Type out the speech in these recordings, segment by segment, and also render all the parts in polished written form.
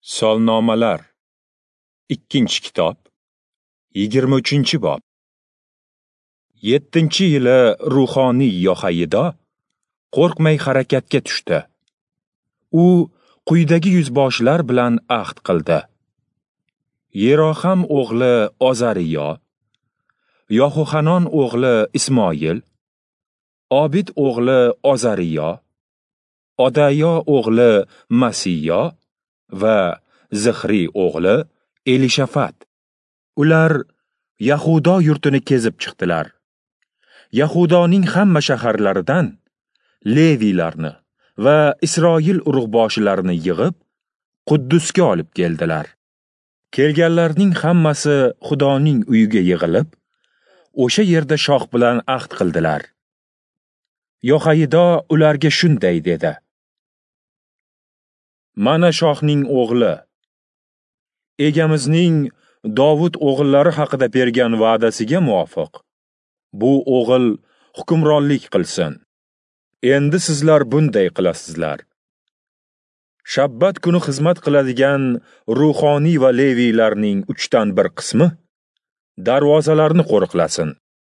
Solnomalar 2-kitob 23-bob 7-yili ruhoniy Yohayido qo'rqmay harakatga tushdi. U quyidagi yuzboshlar bilan ahd qildi. Yeroham o'g'li Ozariyo, Yohuhanon o'g'li Ismoil, Obid o'g'li Ozariyo, Odayo o'g'li Masiyo va Zixri o'g'li Elishafat. Ular Yahudo yurtini kezib chiqdilar. Yahudoning hamma shaharlaridan Leviylarni va Isroil urug'boshilarini yig'ib, Quddusga olib keldilar. Kelganlarning hammasi Xudoning uyiga yig'ilib, o'sha yerda shoh bilan ahd qildilar. Yohayido ularga shunday dedi: Mana shohning o'g'li. Egamizning Dovud o'g'illari haqida bergan va'dasiga muvofiq bu o'g'il hukmronlik qilsin. Endi sizlar bunday qilasizlar. Shabbat kuni xizmat qiladigan ruhoniy va leviylarning 1/3 qismi darvozalarni qo'riqlasin.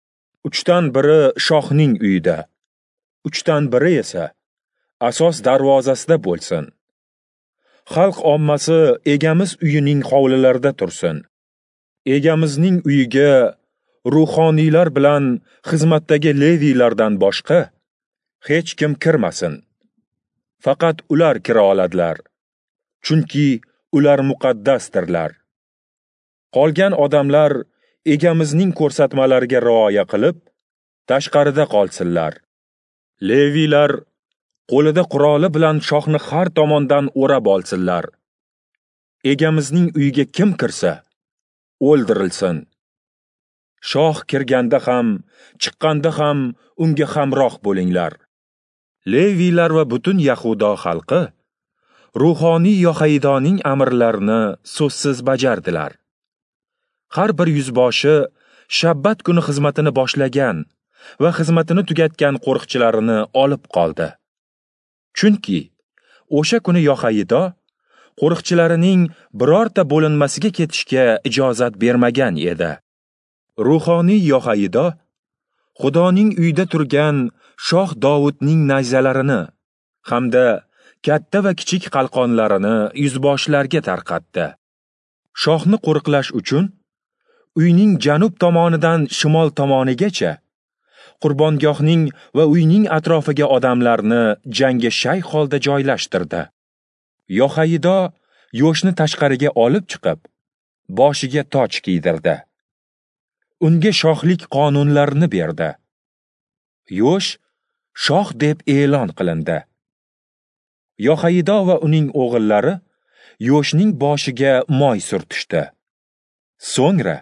1/3 shohning uyida, 1/3 esa asos darvozasida bo'lsin. Xalq ommasi egamiz uyining hovlilarida tursin. Egamizning uyiga ruhoniylar bilan xizmatdagi leviylardan boshqa hech kim kirmasin. Faqat ular kira oladilar, chunki ular muqaddasdirlar. Qolgan odamlar egamizning ko'rsatmalariga rioya qilib, tashqarida qolsinlar. Leviylar qo'lida quroli bilan shohni har tomondan o'rab olsinlar. Egamizning uyiga kim kirsa, o'ldirilsin. Shoh kirganda ham, chiqqanda ham unga hamroh bo'linglar. Leviylar va butun Yahudo xalqi ruhoniy Yohayidoning amrlarini so'zsiz bajardilar. Har bir yuzboshi Shabbat kuni xizmatini boshlagan va xizmatini tugatgan qo'riqchilarini olib qoldi. Chunki o'sha kuni Yohayido qo'riqchilarining birorta bo'linmasiga ketishga ijozat bermagan edi. Ruhoniy Yohayido Xudoning uyida turgan shoh Dovudning nayzalarini hamda katta va kichik qalqonlarini yuzboshlarga tarqatdi. Shohni qo'riqlash uchun uyning janub tomonidan shimol tomonigacha qurbongohning va uyning atrofiga odamlarni jangga shay holda joylashtirdi. Yohayido yoshni tashqariga olib chiqib, boshiga toj kiydirdi. Unga shohlik qonunlarini berdi. Yosh shoh deb e'lon qilindi. Yohayido va uning o'g'illari yoshning boshiga moy surtishdi. So'ngra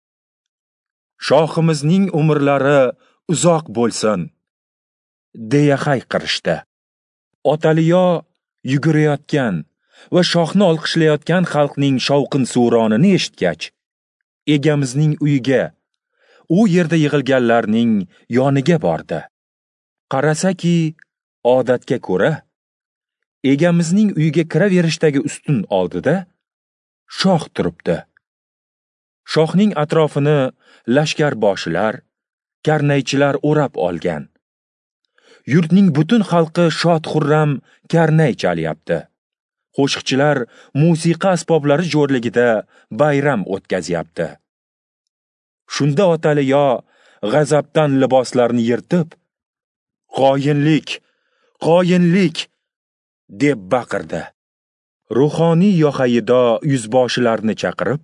shohimizning umrlari uzoq bo'lsin deya hayqirishdi. Otaliyo yugurayotgan va shohni olqishlayotgan xalqning shovqin suronini eshitgach, egamizning uyiga, u yerda yig'ilganlarning yoniga bordi. Qarasaki, odatga ko'ra, egamizning uyiga kiraverishdagi ustun oldida shoh turibdi. Shohning atrofini lashkarboshilar, karnaychilar o'rab olgan. Yurtning butun xalqi shod-xurram karnay chalyapti. Qo'shiqchilar musiqa asboblari jo'rligida bayram o'tkazyapti. Shunda Otaliyo g'azabdan liboslarni yirtib, "Qoyinlik, qoyinlik!" deb baqirdi. Ruhoniy Yohayido yuzboshilarni chaqirib,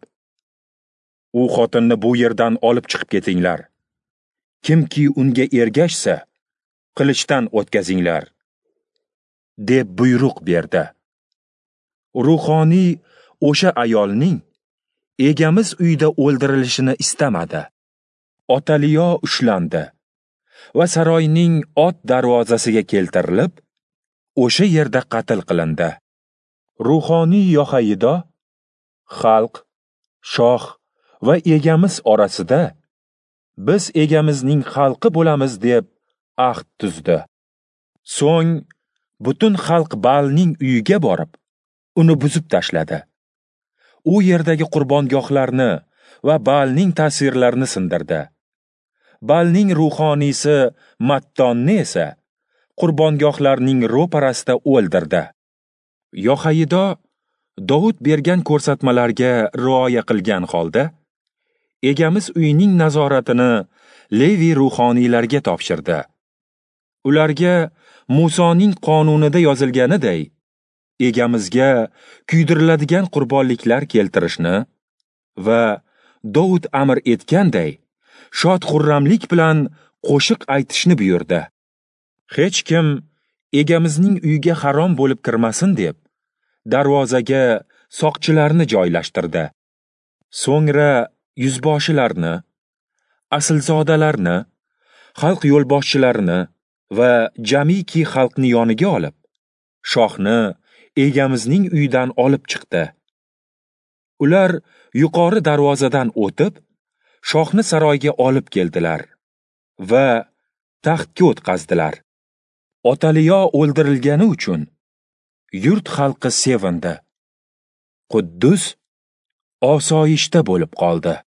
"U xotinni bu yerdan olib chiqib ketinglar. Kimki unga ergashsa, qilichdan o'tkazinglar" deb buyruq berdi. Ruhoniy o'sha ayolning egamiz uyida o'ldirilishini istamadi. Otaliyo ushlandi va saroyning ot darvozasiga keltirilib, o'sha yerda qatl qilindi. Ruhoniy Yohayido xalq, shoh va egamiz orasida biz egamizning xalqi bo'lamiz deb ahd tuzdi. So'ng butun xalq Baalning uyiga borib, uni buzib tashladi. u yerdagi qurbongohlarni va Baalning tasvirlarini sindirdi. Baalning ruhoniysi Mattonni esa qurbongohlarning ro'parasida o'ldirdi. Yohayido Dovud bergan ko'rsatmalarga rioya qilgan holda egamiz uyining nazoratini Levi ruhoniylarga topshirdi. Ularga Musoning qonunida yozilganiday egamizga kuydiriladigan qurbonliklar keltirishni va Dovud amr etganday shod-xurramlik bilan qo'shiq aytishni buyurdi. Hech kim egamizning uyiga harom bo'lib kirmasin deb darvozaga soqchilarni joylashtirdi. So'ngra yuzboshilarni, aslzodalarni, xalq yo'lboshchilarini va jamiki xalqni yoniga olib, shohni egamizning uyidan olib chiqdi. Ular yuqori darvozadan o'tib, shohni saroyga olib keldilar va taxtga o'tqazdilar. Otaliyo o'ldirilgani uchun yurt xalqi sevindi. Quddus osoyishta bo'lib qoldi.